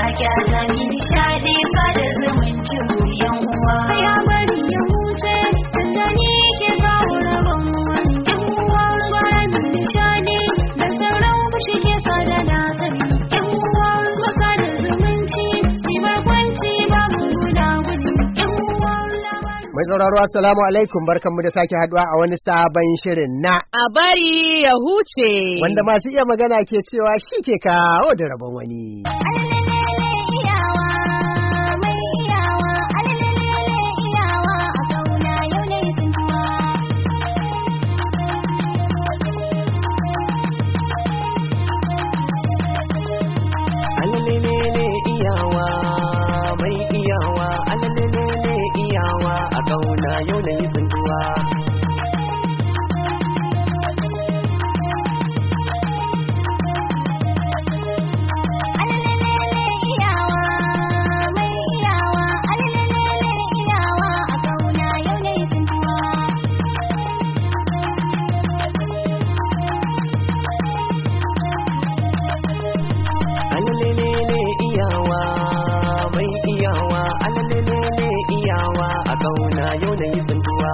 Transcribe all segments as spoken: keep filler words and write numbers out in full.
kyasa mi nishadi sada zumuncin mu yan uwa. Ya bari ya huce tunda ni ke kawo rabon wani yan uwa. Bara mi nishadi da sauran fushi ke sada nasari yan uwa. Maka da zumunci mi barkwanci babu guda gudu yan uwa. Mai sauraro assalamu alaikum, barkanmu da sake haduwa a wani sabon shirin na a bari ya huce, wanda masu iya magana ke cewa shi ke kawo da rabon wani. Yau na yi tsuntuwa. Alalele iyawa mai iyawa, alalele iyawa a kauna yau na yi tsuntuwa. Alalele iyawa mai iyawa, alalele iyawa a kauna yau na yi tsuntuwa.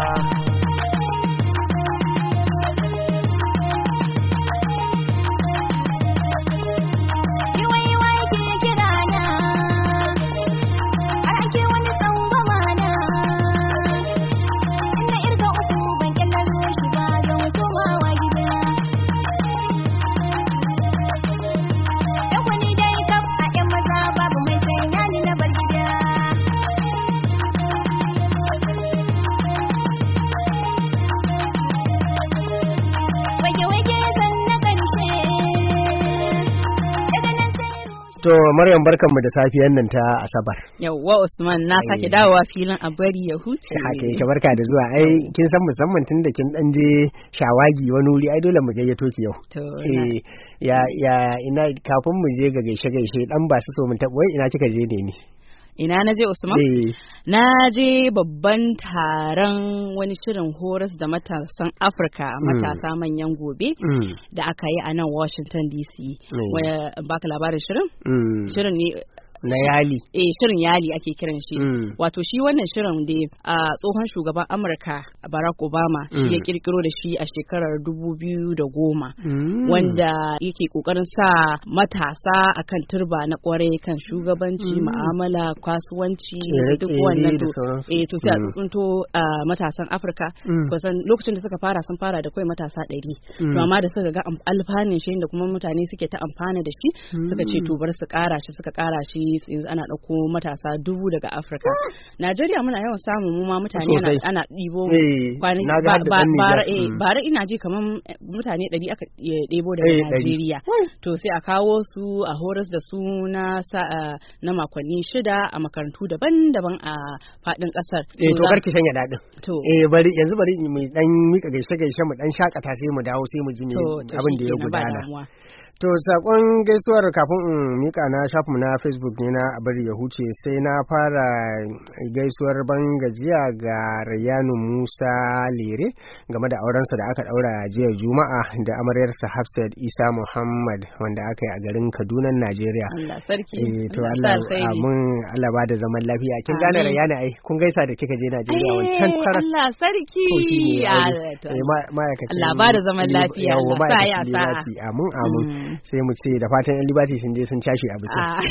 To Maryam, barkanmu da safiyan nan ta Asabar. Yawwa Usman, na sake dawowa filin a bari ya huce. Haka yake, barka da zuwa. Ai kin san musamman tun da kin dan je shawagi wani wuri, ai dole mu gayyato ki yau. To eh ya ya ina kafin mu je ga gaishe gaishe dan ba su so mun tabo wai ina kika je ne ni. Ina na je Usman? Eh. Na je babban taron wani shirin horas da matasan Afirka, matasa manyan gobe Mm. da aka yi a nan Washington D C. Mm. Waya baka labarin shirin? Mm. Shirin ne Na yali. eh shirin yali ake kiran shi. Mm. Wato shi wannan shirin da a tsohon shugaban Amurka Barack Obama shi Mm. ya kirkiro da shi a shekarar dubu biyu da goma. Mm. Wanda yake kokarin sa matasa akan turba na kwarai kan shugabanci, Mm. mu'amala, kasuwanci, Tsere-tsere duk wannan da to sauransu. eh to sai a Mm. tsunto ah, matasan Afirka Mm. kusan lokacin da suka fara sun fara da kai matasa ɗari. Mm. To amma da suka ga am- alfanun shi da kuma mutane suke ta amfana da shi suka ce to bar su kara shi suka kara shi yanzu ana ɗauko matasa dubu daga Afirka. Najeriya muna yawan samun mu ma mutane ana Sosai. ana ɗibo Eh, kwanaki na ga har da ba- ɗan Nijar. bara eh, Mm. bara ina ji kaman eh, mutane ɗari aka eh, ɗebo daga Eh, ɗari. Najeriya. To sai a kawo su a horas da su na sa- ah, na makonni shida a makarantu daban-daban a faɗin ƙasar. Eh to za- karki shanya dadin. To Eh bari yanzu bari mu dan mika gaishe gaishe mu dan shakata sai mu dawo sai mu ji me to to abin da ya shikenan, ba gudana. damuwa. To sakon gaisuwar kafin in mika na shafinmu na Facebook ne na a bari ya huce, sai na fara gaisuwar ban gajiya ga Rayanu Musa Lere game da aurensa da aka daura jiya Juma'a da amaryarsa Hafsat Isa Muhammad wanda aka yi a garin Kaduna, Najeriya. Allah sarki. Eh to Allah Allah sa alkhairi. mun Allah ba da zaman lafiya. Kin gane Amin. Rayanu ai kun gaisa da kika je Najeriya wancan Eh, karar. Allah sarki. To shi ne Ah, aure. to Eh, ma- ma'aikacin Allah ba da zaman lafiya, Yawwa, Allah sa ya ma'aikacin sa'a. Liberty. Amin amin. Mm. Sai mu ce da fatan yan Liberty sun je sun cashe a bikin. Ah.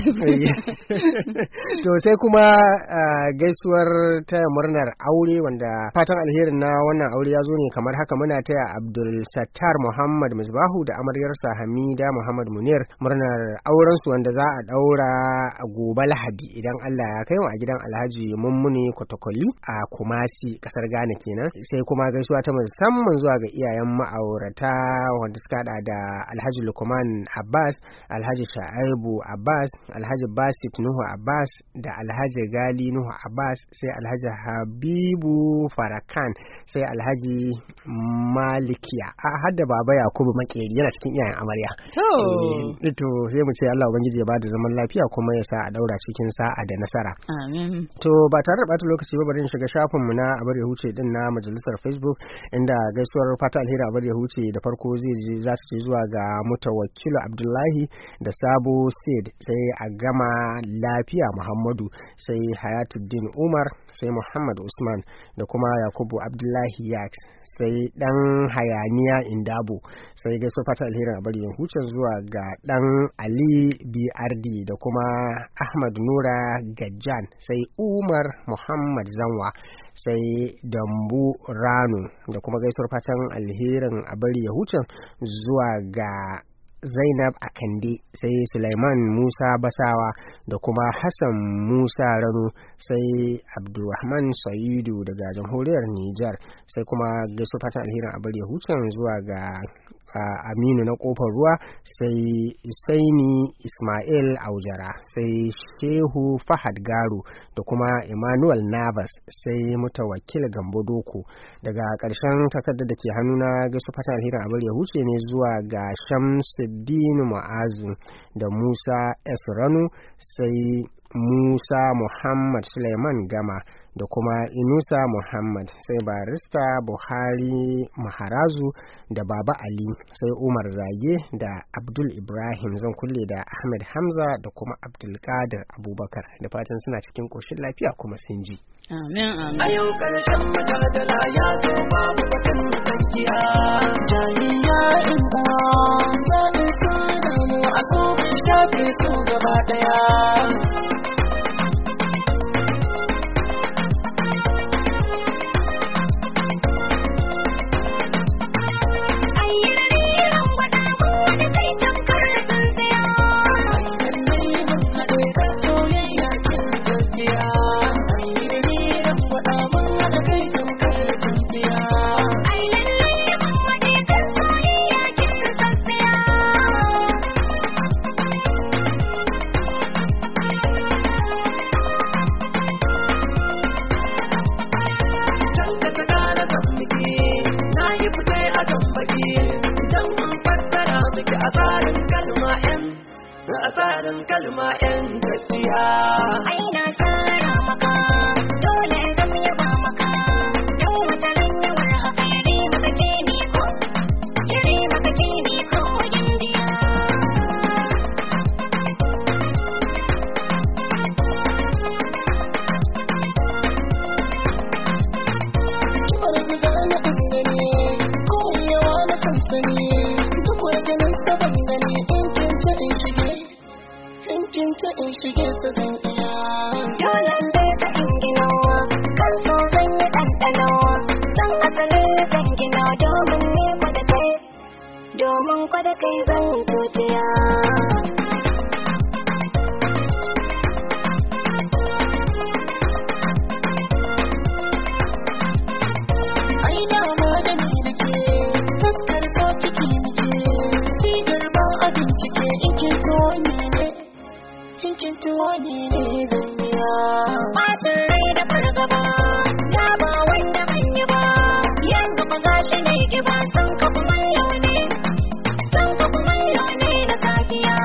To sai kuma ah, gaisuwar taya murnar aure wanda fatan alherin na wannan aure ya zo ne kamar haka, muna taya Abdul Sattar Muhammad Misbahu da amaryarsa Hamida Muhammad Munir murnar auren su wanda za a daura a gobe Lahadi idan Allah ya kai mu a gidan Alhaji Mummuni Kotokoli a Kumasi kasar Ghana kenan. Sai kuma gaisuwa ta musamman zuwa ga iyayen ma'aurata wanda suka hada da Alhaji Lukman Abbas, Alhaji Sha'aibu Abbas, Alhaji Basit Nuhu Abbas da Alhaji Gali Nuhu Abbas, sai Alhaji Habibu Farakan, sai Alhaji Malikiya. A hadda Baba Yakubu Makeri yana cikin iyayen amarya. To. Eh, to sai mu ce Allah ubangiji ya bada zaman lafiya kuma ya sa a daura cikin sa'a da nasara. Amin. To ba tare da bata lokaci ba bari in shiga shafinmu na abar ya huce din na majalisar Facebook inda gaisuwar fata alheri abar ya huce da farko zai je za ta ce zuwa ga Mutawa Mutawakilu Abdullahi da Sabo Said, sai a gama lafiya Muhammadu, sai Hayatuddin Umar, sai Muhammad Usman da kuma Yakubu Abdullahi Yak, sai dan hayaniya Indabo, sai gaisuwar fata alherin a bari yin huce zuwa ga dan Ali B R D da kuma Ahmad Nura Gajjan, sai Umar Muhammad Zanwa, sai Dambu Rano da kuma gaisuwar fatan alherin a bari ya huce zuwa ga Zainab Akande, sai Sulaiman Musa Basawa da kuma Hassan Musa Rano, sai Abdulrahman Saidu daga jamhuriyar Nijar, sai kuma gaisuwar fatan alherin a bari ya huce zuwa ga Uh, Aminu na kofar ruwa, sai Usaini Ismail Aujara, sai Shehu Fahad Garu da kuma Emmanuel Navas, sai Mutawakkil Gambo Doko. Daga ƙarshen takardar da ke hannuna gaisu fata alherin abar ya huce ne zuwa ga Shamsuddin Mu'azu da Musa S. Rano, sai Musa Muhammad Suleiman Gama da kuma Inusa Muhammad, sai Barista Buhari Maharazu da Baba Ali, sai Umar Zage da Abdul Ibrahim, zan kulle da Ahmed Hamza da kuma Abdulkadir Abubakar, da fatan suna cikin ƙoshin lafiya kuma sun ji. Amin amin. A yau ƙarshen mujadala ya zo babu batun gaskiya. Jahiliya in uwa sani sun damu a so shafe su gaba ɗaya. Kalma ‘yan gajiya. Ai na tsara maka, dole zan yaba maka, don wata ranyawar haka yare maka ke ne ko, yare maka ke ne ko yin biya. Kibar su gane ingani, ko yawa na sansani, duk wajenin saban gani in kinta in shige. Kinta in shige su zan iya. Dole bai ka ingino, kan so zan yi ɗanɗano, san asalin zan gina domin ne kwada kai, domin kwada kai zan tutiya. Ai dama da ni da ke, taskar so ciki nake, sigar ba a bincike in kinto ni ne. Cikin tuwani ne zaniya. Bacin rai da fargaba, ya ba wanda ban yi ba, yanzu ba gashi ne ki ba san ka kuma yau ne, san ka kuma yau ne na safiya.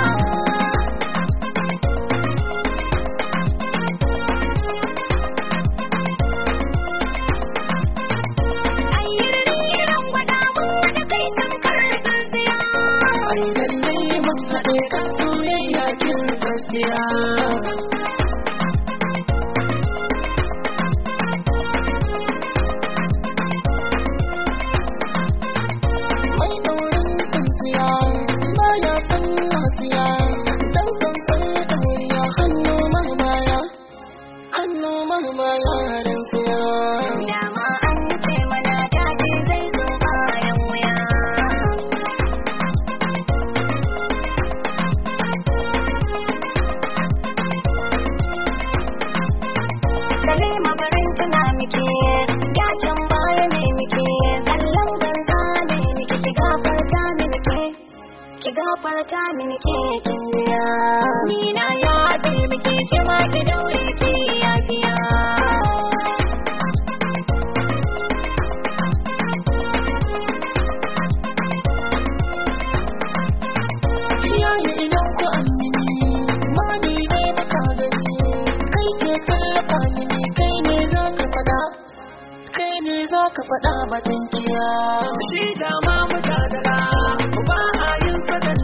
Ai irin gwada mun wani kai tamkar tsintsiya. Ai lallai mun haɗe kan soyayya kin gaskiya. Mai ɗaurin tsintsiya ba ya san wasiya, dan kan san ɗauriya hannu mahimaya, hannu mahimaya dan siya. Dama an ce mana daji zai zo bayan wuya. Salima barin tuna miki, dacin baya ne miki, kallon ganga ne miki, ki gafarta mini ke, ki gafarta mini ke kin biya. Ni na yafe miki, ki ma ki daure ki yafiya. Kiyaye idan ku amini, ma ni ne baka gani, kai ke tallafa mini, kai ne za ka faɗa, kai ne za ka faɗa batun kiya. Shi dama mujadala, ba a yin sadan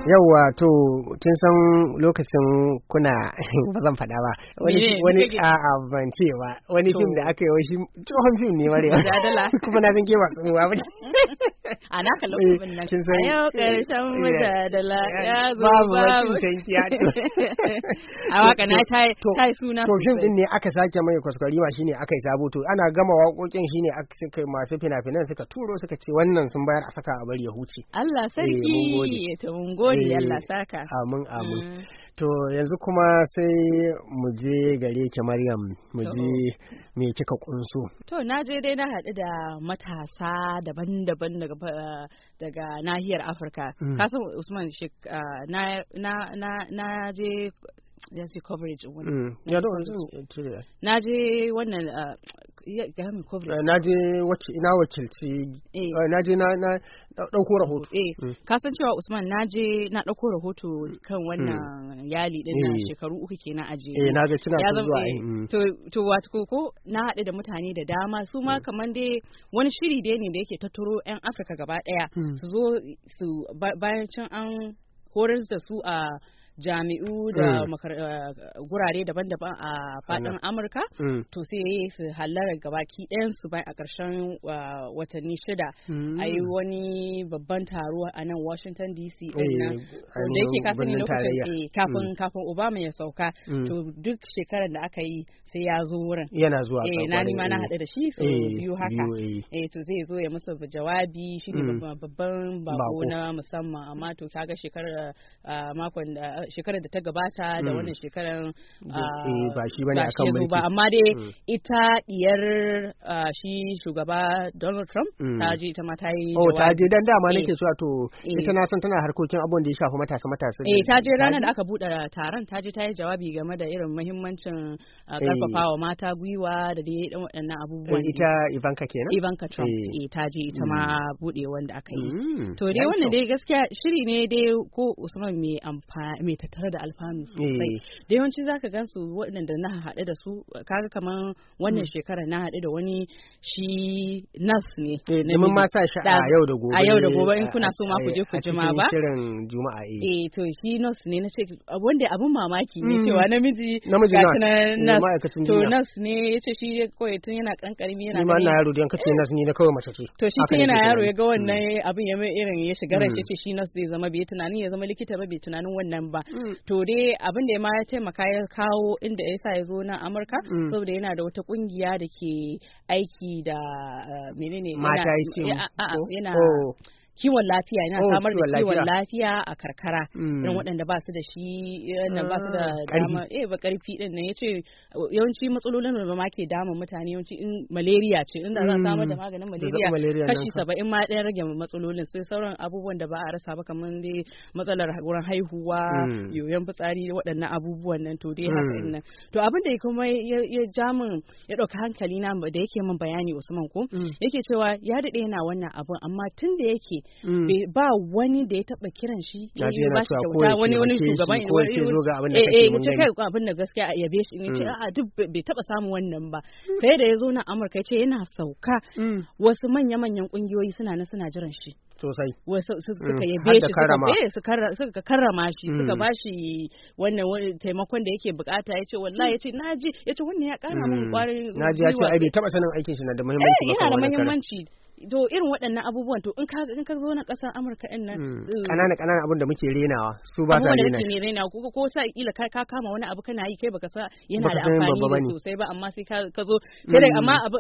Yawwa to kin san lokacin kuna ba zan faɗa ba wani Mene? wani Kake- a a ban ce ba wani To. fim da aka yi wai shi tsohon fim ne mare Mujadala. kuma na san ke ba tsohuwa ba a naka lokacin nan kin san a yau karshen mujadala ya zo babu babu bakin tankiya a waka na ta yi To- ta yi suna to fim sosai. din ne aka sake mai kwaskwarima shine aka yi sabo to ana gama waƙoƙin shine aka suka masu fina-finan suka turo suka ce wannan sun bayar a saka a bari ya huce Allah Eh, mun gode. sarki to mun gode Eh, Allah saka amin amin Mm. to yanzu kuma sai mu je gare ki Maryam mu To. je me kika kunso To na je dai na haɗu da matasa daban-daban daga fa- daga nahiyar Afirka. Mm. Ka san Usman Sheikh ah, na na na na je ya ce coverage wani. Mm. Na ya je da coverage. Na je wannan ah, ya ga mai coverage. na je wacce ina wakilci Eh. eh, na je na na dauko rahoto Eh, Mm. ka san cewa Usman na je na ɗauko rahoto kan wannan yali din na Eh. shekaru uku kenan a jere. eh na ga kina Ya ta zama- zuwa eh, ai mm. to to wato ko- ko na haɗu da mutane da dama su ma kamar dai wani shiri dai ne da yake tattaro 'yan Afirka gaba ɗaya Mm. su zo su ba- bayan can an horar da su a jami'u da Mm. makar- eh, gurare daban-daban a faɗin Amurka Mm. to sai su hallara gabaki ɗayansu bayan a ƙarshen uh, watanni shida Mm. a yi wani babban taro a nan Washington D C Eh, ɗin nan a wanda yake birnin kasani lokacin tarayya. eh, kafin Mm. kafin Obama ya sauka Mm. to duk shekarar da aka yi sai ya zo wurin yana zuwa eh na nima na haɗu da shi so Eh, biyu haka biyu, eh. eh to zai zo ya musu jawabi shi ne Mm. babban babban bako Bako. na musamman amma to kaga shekarar ah, makon da shekarar da ta gabata da Mm. wannan shekarar Eh, ba shi bane ba akan ya zo mulki. ba amma dai Mm. ita diyar ah, shi shugaba Donald Trump Mm. ta je ita ma ta yi Oh, ta jawabi. je dan dama Eh. nake cewa to Eh. ita na san tana harkokin abubuwan da ya shafi matasa matasa. Eh ta je ranar da aka buɗe taron ta je ta yi jawabi game da irin muhimmancin ah, Eh. karfafawa mata gwiwa da dai ɗan waɗannan abubuwan. Eh, ita Ivanka kenan? Ivanka Trump Eh. eh ta je ita ma buɗe wanda aka yi. Mm. To dai Ya wannan kyau. dai gaskiya shiri ne dai ko Usman mai amfani mai tattare da alfanu sosai. Eh. Da yawanci zaka gansu waɗanda na haɗu da su kaga kaman wannan shekara na haɗu da wani shi nas ne. Eh, namiji. domin ma sa shi a Da- yau da gobe. A yau da ne, gobe in a- kuna so ma a- ku je ku a jima cikin ba. Shirin Juma'a eh. Eh to shi nas ne na ce wanda abun mamaki ne Mm. cewa namiji Namiji gashi nas. nan Eh, nas ma'aikacin to jinya. nas ne yace shi kawai tun yana kankarmi yana Ni ma ganin- ina yaro dan kace nas ni na kawai mace ce. To shi Haka tun yana nake yaro tunani. ya ga wannan abin ya mai irin ya shiga rai Mm. shi ce shi nas zai zama bai tunanin ya zama likita ba bai tunanin wannan ba. Mm. To dai abin da ya ma ya taimaka ya kawo inda ya sa ya zo nan Amurka Mm. saboda yana da wata kungiya da ke aiki da uh, menene Mata yana- yake eh, a- a- ko? yana Oh. kiwon lafiya yana Oh, samar da kiwon kiwon lafiya. lafiya a karkara Mm. irin waɗanda ba su da shi yana ba su da Ah, ƙarfi. dama eh ba karfi din nan yace yawanci matsalolin da ma ke damun mutane yawanci in malaria ce inda za a samar da Mm. maganin Zazzabin malaria malaria nan kashi fa. saba'in ma ɗaya rage matsalolin sai sauran abubuwan da ba a rasa ba kamar dai matsalar wurin haihuwa Mm. yoyon fitsari waɗannan abubuwan nan to dai haka Mm. din nan to abin da kuma ya ya ja min ya ɗauki hankali na da yake min bayani Usman ko Mm. yake cewa ya daɗe yana wannan abun amma tun da yake Mm. bai- ba wani da ya taba kiran shi Ya ya ji yana ba shi cewa ko kyauta ya wani wani taimake shi, shugaban ko ya ce zo ga abin da eh, kake eh, mun ya ce gani. kai abin da gaskiya ya yabe shi ne ce Mm. a'a duk bai bai taba samun wannan ba sai da ya zo na Amurka ya ce yana sauka Mm. wasu manya manyan kungiyoyi suna nan suna jiran shi Sosai. wasu su- Mm, suka har yabe da shi karrama. suka eh, su karra- suka karrama shi Mm. suka bashi wannan wani taimakon da yake bukata ya ce wallahi ya ce naji ya ce wannan ya kara min Mm. kwarin Naji ya ce gwiwa ai bai taba sanin aikin shi na da eh muhimmanci ba yana kan da wani karan. muhimmanci to irin waɗannan abubuwan to in ka in ka zo na ƙasar Amurka ɗin nan Mm. su- Ƙanana ƙanana abin da muke renawa su ba sa abubuwan da rena kake shi. ne raina ko ko sa kila ka ka kama wani abu kana yi kai baka sa yana Baka da san amfani babba ne bane. sosai ba amma sai ka ka zo sai dai Mm. amma abu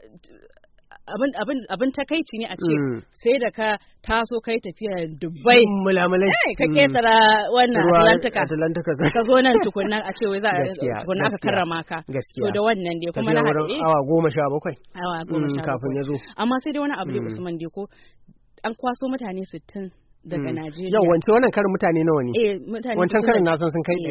abin abin abin takaici ne a ce Mm. sai da ka taso kai tafiya Dubai Mulamulai. eh ka Mm. ketara wannan Ruwa Atlantika Atlantika. ka zo nan tukunna a ce wai za a Gaskiya, tukunna aka gaskiya. karrama ka Gaskiya. to da wannan dai kuma Tafiya na wurin haɗe awa goma sha bakwai. awa goma Mm, sha kafin bakwai. ya zo. amma sai dai wani abu da Mm. Usman dai ko an kwaso mutane sittin daga Mm. Najeriya Yau wance wannan karin mutane nawa ne? eh mutane Wancan sittin karin da- na san sun kai eh, ɗari.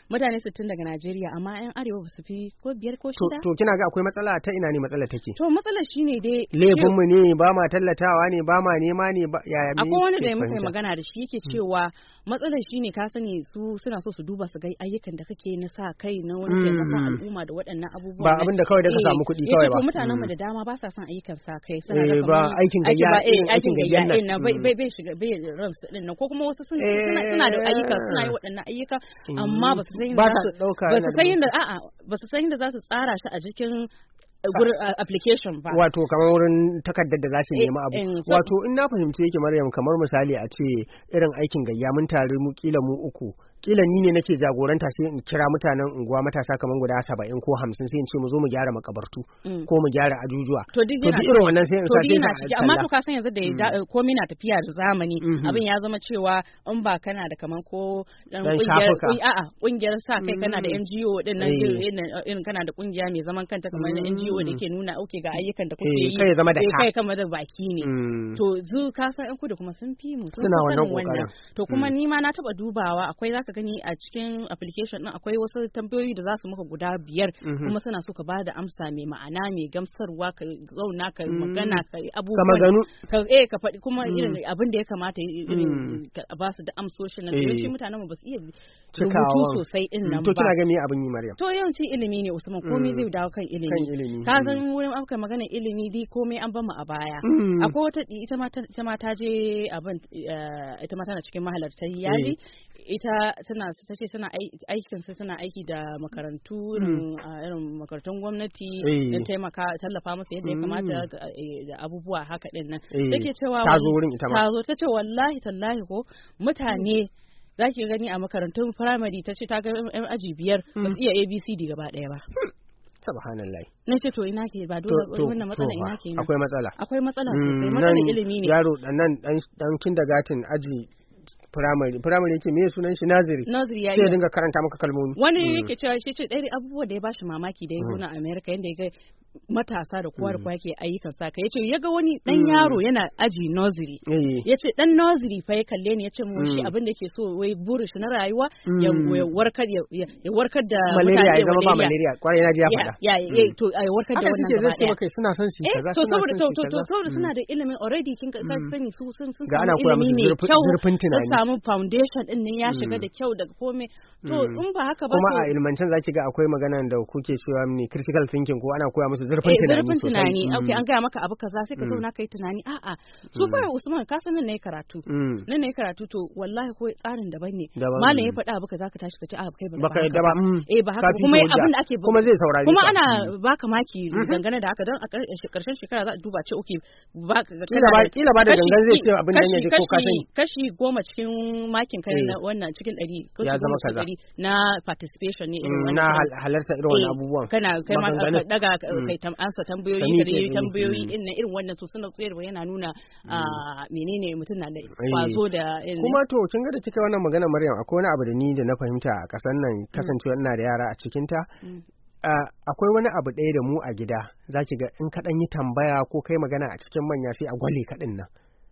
mutane sittin daga Najeriya amma yan arewa ba su fi ko biyar ko to shida. to kina ga akwai matsala ta ina ne matsala take? To matsalar shine dai laifin mu ne ba ma tallatawa ne ba ma nema ne ba yaya me akwai wani da ke muka yi fahimta? magana da shi yake cewa matsalar shine ka sani su suna so su duba su ga ayyukan da kake na sa kai na wani Mm. taimakon al'umma da waɗannan abubuwan. Ba nan. abin da kawai da ka Eh, samu kuɗi yace kawai to ba. mutanen mu Mm. da dama ba sa son ayyukan sa kai suna Eh, ga ba kamar aikin aiki gayya, ba eh irin aikin aikin gayyan gayya nan. din nan bai Mm. bai bai shiga bai ransu din nan ko kuma wasu sun Eh. suna suna da ayyuka suna yi waɗannan ayyuka amma ba su san Ba yadda sa za su ɗauka ba yana su da san yadda a'a ba su san yadda za su tsara shi a cikin uh, gurin uh, application ba. Wato kamar wurin takardar da za su Eh, nemi abu. eh, so- Wato in na fahimce yake Maryam kamar misali a ce irin aikin gayya mun tare mu kila mu uku. Kila ni ne nake jagoranta sai in kira mutanen unguwa matasa kamar guda saba'in ko hamsin sai in ce mu zo mu gyara makabartu Mm. ko mu gyara ajujuwa. To duk To yana duk irin wannan sai in to sa duk sai yana sa ciki amma talla. to ka san yanzu da ya ja- komai na tafiya da zamani Mhm. abin ya zama cewa in ba kana da kaman ko dan Dan kungiyar shafuka. kun- a'a kungiyar sa kai kana da Mm. N G O din nan Eh. irin irin kana da kungiya mai zaman kanta kamar na N G O da Mm. ke nuna auke ga ayyukan da kuke Eh, yi kai ya zama da eh, ka. kai kama da baki ne Mm. to zu ka san yan kudu kuma sun fi mu sun Suna fi wannan sanin kokarin. to kuma Mm. ni ma na taba dubawa akwai zaka gani a cikin application din akwai wasu tambayoyi da za su maka guda biyar Mhm. kuma suna so ka bada amsa mai ma'ana mai gamsarwa ka zauna ka Mm. magana ka yi Ka abubuwan maganu. ka eh ka faɗi kuma Mm. irin abin da ya kamata irin Mm. ka ba su da amsoshin nan Eh. yawanci mutanen mu ba su iya Cikawan. rubutu sosai din nan To ba kina ga me abin yi Maryam? to yawanci ilimi ne Usman komai Mm. zai dawo kan Kan ilimi ilimi. ka Mm. san wurin aka magana ilimi dai komai an bamu a baya Mm. akwai wata ita ma ta- ita ma ta je abin eh, ita ma tana cikin mahalartar yali ita tana ta ce tana ai- aikin su tana aiki da makarantu irin a irin makarantun gwamnati Eh. don taimaka tallafa musu yadda ya Mm. kamata eh, da abubuwa haka din nan Eh. take cewa Ta zo wal- wurin ita ma. ta zo ta ce wallahi tallahi ko mutane za ki gani a makarantun firamare ta ce ta ga yan aji biyar ba su iya A B C D gaba ɗaya ba Subhanallah. na ce to ina ke ba To dole to wannan matsala to ina fa, ke akwai matsala. akwai matsala Mm, sosai nan matsalar ilimi ne Yaro dan nan dan dan kindergarten aji primary primary yake me sunan shi naziri. Nursery ya Sai ya iya dinga karanta maka kalmomi. wani Mm. yake cewa shi ce ɗaya abubuwa da ya bashi mamaki da ya zo na America yanda ya ga matasa da kowa da kowa yake ayyukan sa kai yace ya ga wani dan Mm. yaro yana aji nursery Eh. yace dan nursery fa ya kalle ni yace mu shi Mm. abin da yake so wai burin shi na rayuwa ya Mm. ya warkar ya ya warkar da Malaria mutane ya zama ba malaria. Kwarai na ji ya ya faɗa. ya ya to ai warkar da Haka wannan suke gaba zai ce ɗaya. maka suna son su yi eh kaza to suna saboda son to su yi to to kaza. saboda Mm. suna da ilimin already kin ka ka Mm. sani su sun sun Ga ana samu koya musu ilimi mai zurfin- kyau zurfin sun tunani. samu foundation din nan ya shiga Mm. da kyau daga komai to Mm. in ba haka ba Kuma to a ilmancen zaki ga akwai magana da kuke cewa ne critical thinking ko ana koya musu zurfin eh, tunani zurfin sosai. tunani Mm. okay an gaya maka abu kaza sai ka Mm. zauna kai tunani a'a su fa Usman ka san nan ne karatu Mm. nan ne karatu to wallahi ko tsarin daban ne Daban malam ne. ya faɗa abu kaza ka tashi ka ce a kai ba Baka haka yadda ba. Mm. eh ba haka Ka ba. fi kuma shi hujja. abin da ake Kuma zai saurare kuma ka. ana Mm. baka maki dangane da haka don a ƙar- ƙarshen shekara za a duba ce okay ba ka Kila ba kila ba da gangan zai ce abin da ya ji ko ka sani. kashi goma cikin makin kai Eh. na wannan cikin ɗari kashi Ya zama goma cikin kaza. ɗari na participation ne irin Mm, wannan na shirin. hal- halarta irin wannan Eh, abubuwan. kana kai ma Maganganun. ka daga Mm. kai tam ansa tambayoyi Ka ka miƙe yi tsaye. tambayoyi Mm. din nan irin wannan to suna tsayarwa yana nuna a menene mutum na da Eh. kwazo da irin Kuma to kin ga da kika wannan magana Maryam akwai wani abu da ni da na fahimta a ƙasar nan kasancewa ina da yara a cikin ta. Mm. Ah, akwai wani abu ɗaya da mu a gida zaki ga in ka ɗan yi tambaya ko kai magana a cikin manya sai a gwale ka ɗin nan.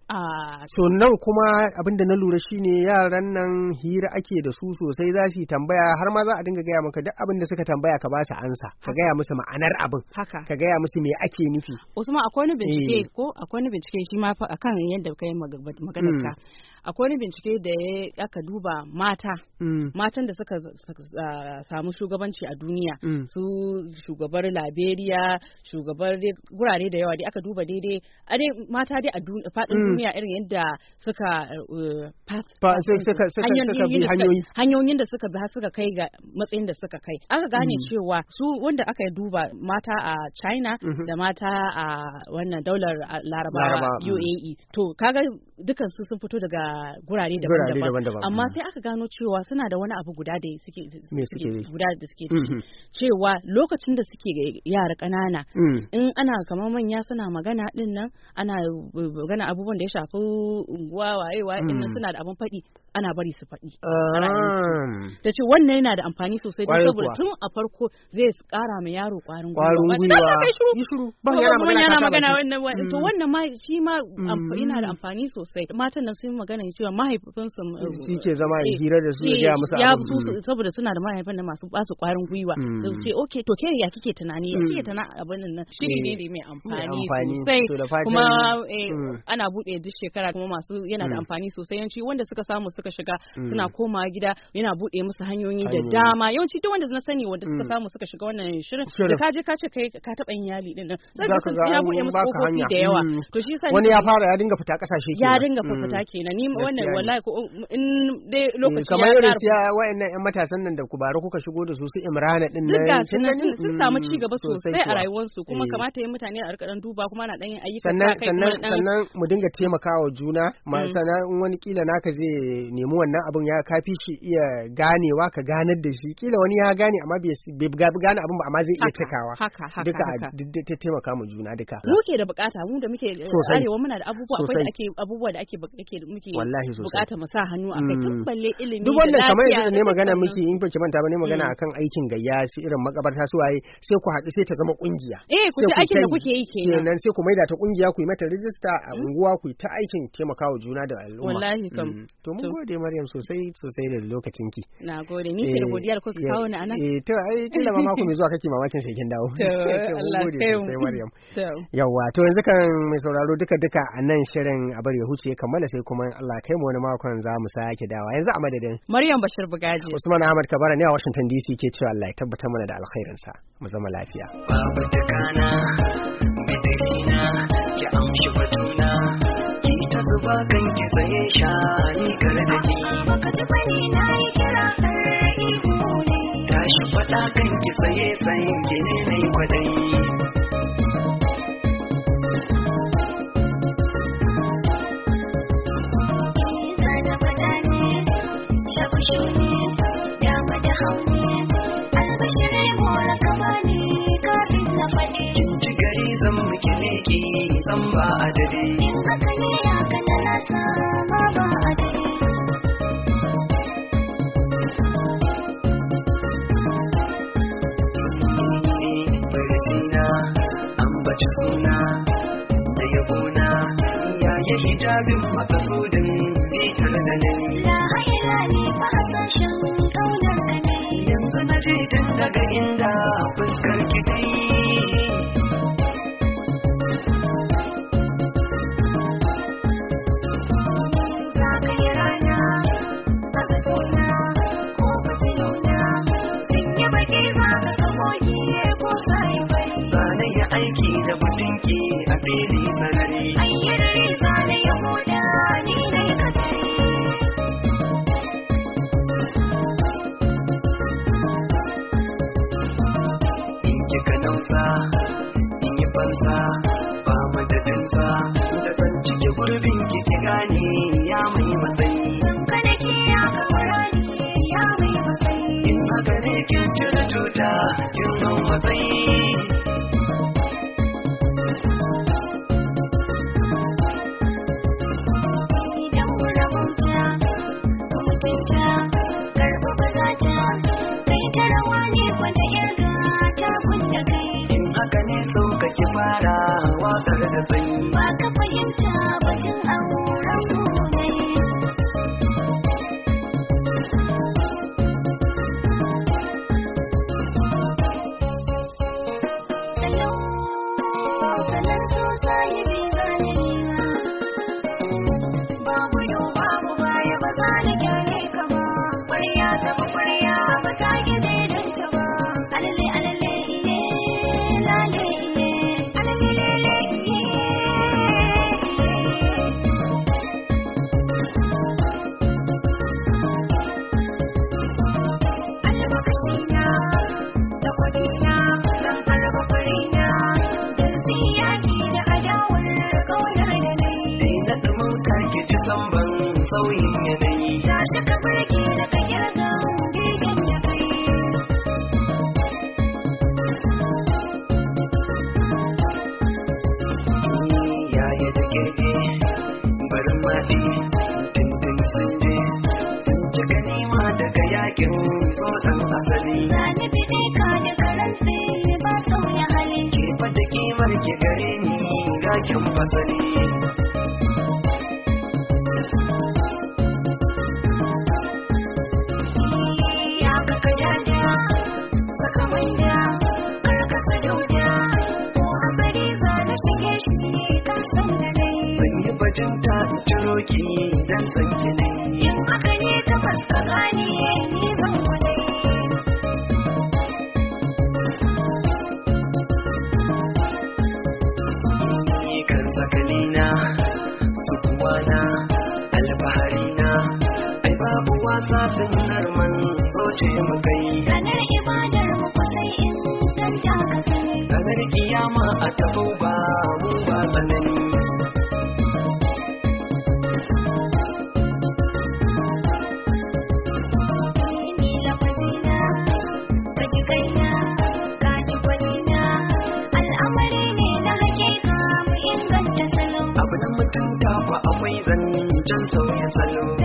a So nan kuma abin da na lura shine yaran nan hira ake da su sosai za su yi tambaya har ma za a dinga gaya maka duk abin da suka tambaya ka ba su ansa ka gaya musu ma'anar abin haka ka gaya musu me ake nufi. Usman akwai wani Eh. bincike ko akwai wani bincike shi ma fa akan yadda kai maganar ka akwai wani bincike da ya aka duba mata Mm. matan da suka suka, ah, samu shugabanci a duniya Mm. su shugabar Liberia shugabar dai gurare da yawa dai aka duba daidai a dai mata dai a dun- faɗin Mm. duniya irin yadda suka uh, path Fa- path sai ɗinsu. suka- suka- Hanyoyin- suka bi yadda suka- hanyoyi. hanyoyin da suka bi har suka kai ga matsayin da suka kai aka gane Mm. cewa su wanda aka duba mata a China Mhm. da mata a wannan daular ah, Larabawa Larabawa, mm. U A E to kaga dukan su sun fito daga gurare Gurare daban-daban daban-daban, amma mm. sai aka gano cewa suna da wani abu guda da suke Me suke yi? guda da suke da shi. Mhm. cewa lokacin da suke yara ƙanana Mm. in ana kamar manya suna magana din nan ana uh, magana abubuwan da ya shafi unguwa waye waye din nan Mm. suna da abun faɗi ana bari su faɗi. Ah. Ta ce wannan yana da amfani sosai don Kwarai saboda kuwa. tun a farko zai ƙara ma yaro ƙwarin Kwarin Ba ta gwiwa. "Allah, kai shiru." Yi shiru. Ban Kuma yana kuma magana yana ka magana saba wannan wannan- to Mm. wannan ma shi ma amf- Mm. yana da amfani sosai. Matan nan sun yi magana cewa mahaifinsu Shi ke zama ya eh, hira da su ya eh, gaya musu ya abin. su su- saboda suna da mahaifan da masu basu ƙwarin gwiwa. Mm. Su ce okay to ke ya kike tunani ya Mm. kike tana abin nan shiri ne Eh, da mai mai amfani amfani. sosai To da fatan- kuma eh, Mm. ana buɗe duk shekara kuma masu yana da Mm. amfani sosai yawanci wanda suka samu suka shiga Mm. suna komawa gida yana buɗe musu hanyoyi da Hanyoyi. dama yawanci duk wanda na sani wanda suka Mm. samu suka shiga wannan shirin Shirin. da ka je ka ce kai ka taɓa yin yali din nan sai Za ka ka san ga ya an buɗe musu baka kofofi hanya. da yawa Mm. to shi yasa Wani ni- ya fara ya dinga fita kasashe ya kenan. dinga Mm. fita kenan ni Gaskiya wannan ne. wallahi ko in dai Eh, lokaci kamar ya irin ƙara siya wa'annan yan matasan nan da kubara kuka shigo da su su Imrana din duk nan ga kin sun gani? sun samu Mm, ci gaba sosai a kuwa. rayuwarsu kuma Eh. kamata yin mutane a rika dan duba kuma na dan yin ayyuka sannan sa kai sannan kuma dan sannan mu dinga taimakawa juna ma Mm. sannan in wani kila naka zai nemi wannan abun ya kafi shi iya ganewa ka ganar da shi kila wani ya gane amma bai bai ga- gane abun ba amma zai iya haka cikawa haka haka duka haka a- duk- duk ta taimaka mu juna duka mu ke da bukata mu da muke Sosai. arewa muna da abubuwa akwai Sosai. da ake abubuwa da ake buk- ake muke Wallahi sosai. bukata mu sa hannu akai Mm. tun balle ilimi duk da wannan kamar lafiya yanzu da ne da magana sauransu. miki in baki manta ba ne magana Mm. akan aikin gayya su irin makabarta su waye sai ku haɗu sai ta zama kungiya eh ku sai ci aikin da ta kuke yi kenan kenan sai ku maida ta kungiya ku yi mata rijista a unguwa ku yi ta aikin taimakawa juna da al'umma Wallahi kam. Mm. to mun To. gode Maryam sosai sosai da lokacin ki na gode ni ke da godiya da kuka Eh, kawo ni anan eh to ai kila ma mako mai zuwa kake mamakin sai kin dawo to mun Allah gode kai sosai mu Maryam to Yawwa to yanzu kan mai sauraro duka duka a nan shirin a bari ya huce ya kammala sai kuma in Allah kai mu wani makon za mu sake dawa yanzu a madadin Maryam Bashir Bugaji Usman Ahmad Kabara ne a Washington D C ke cewa Allah ya tabbatar mana da alkhairinsa mu zama lafiya Babu takana, bidirina, ki amshi batuna, ki ta zuba kan ki tsaye shani kar da ji. baka ji bane na yi kira har ihu ne Tashi faɗa kan ki tsaye tsayin ki ne na yi kwaɗayi. zana fada ne shafushi ne dama da hauni albashiri mora kama ne kafin na faɗi Kin ci gari zan miki leƙi san ba adadi. in haka ne ya kana na sama ba a dare Farjina, ambaci suna da yabona, yaya hijabin makasudin fitar da ni. la haila ne fa hasashen kaunar ka ne Yanzu na je tun daga inda fuskar ki ta yi. zagaye rana a zatona ko fitiluna sun yi baki za ka kamoki ko sai bai Zane ya aiki da batunki a fili sarari. ayyar riza da yahuda ni ne ka tare In kika nausa, in yi fansa, ba madadinsa, da zan cike gurbin ki ki gane ya mai matsayi. ka nake ya kamara ni ya mai matsayi In haka ne kin cire cuta, kin hau matsayi. idan rabauta ka mutunta karfafa zata kai ta rawa ne kwada irga ta kunna kai In haka ne so ka ki fara waƙar da tsayi. ba ka fahimta batun auren mu ne Hello, salon sosa ya bi zanina. Babu yau babu baya ba za ni gyare ka ba. Ƙwarya zama ƙwarya ba ta ki daidaita ba. Alale alale iye, lale iye, alale lele iye. Almakashina, takwadina, zan harba farina. Dan siyaki da adawar ƙaunar da na yi. Sai na ɗumauta ki ci samban sauyin yanayi. Tashi ka burge da ka kirga begen da kai. Yaya da girge, barin maɗi, tintin sun je, ga yakin tsoron asali. Sani bide ka da karansi ba sauya hali. Ke fata kimar ki gare ni ga kin fasali. Ya kaka dada saka manya karkasa dauda ko hasari za na shige shi kan san da dai. Zan yi bajinta in ciro ki dan san ki ne. In aka ne ta fuska gani ni zan gwada. Kan sakalina sukuwana alfaharina ai babu wasa sunnar man zoce mu kai. Ranar ibadar mu kwasai in dan ta kasani. Ranar kiyama a tafau ba mu ba tsanani. Ni lafazina ka ji kaina ka ji gwanina al'amari ne na hakika mu inganta salo. Abu na mutunta ba akwai zancen sauya salo.